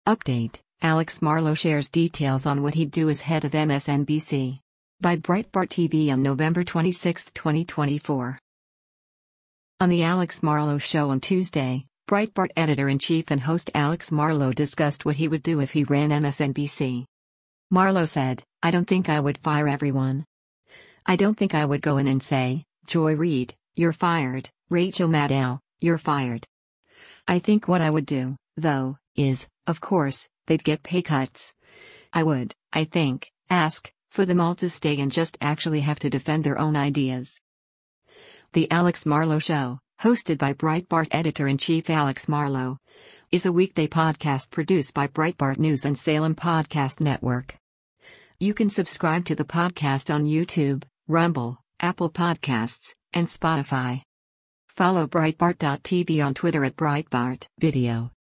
Update: Alex Marlow shares details on what he'd do as head of MSNBC. By Breitbart TV on November 26, 2024. On The Alex Marlow Show on Tuesday, Breitbart editor-in-chief and host Alex Marlow discussed what he would do if he ran MSNBC. Marlow said, "I don't think I would fire everyone. I don't think I would go in and say, Joy Reid, you're fired, Rachel Maddow, you're fired. I think what I would do, though, is, of course, they'd get pay cuts. I would, I think, ask for them all to stay and just actually have to defend their own ideas." The Alex Marlow Show, hosted by Breitbart editor-in-chief Alex Marlow, is a weekday podcast produced by Breitbart News and Salem Podcast Network. You can subscribe to the podcast on YouTube, Rumble, Apple Podcasts, and Spotify. Follow Breitbart.tv on Twitter @BreitbartVideo.